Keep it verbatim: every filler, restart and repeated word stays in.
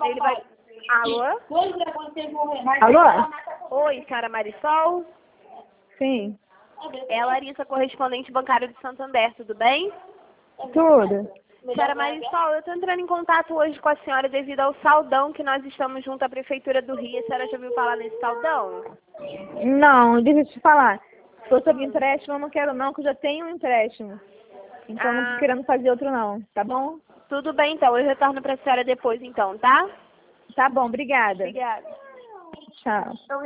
Ele vai... Alô? Alô? Oi, senhora Marisol? Sim, É a Larissa, correspondente bancária do Santander, tudo bem? tudo. Senhora Marisol, eu estou entrando em contato hoje com a senhora devido ao saldão que nós estamos junto à Prefeitura do Rio. A senhora já ouviu falar nesse saldão? Não, deixa eu te falar. Se for sobre empréstimo, eu não quero não, que eu já tenho um empréstimo. Então não Ah, tô querendo fazer outro não, tá bom? tudo bem, então. Eu retorno para a senhora depois, então, tá? Tá bom, obrigada. Obrigada. Tchau.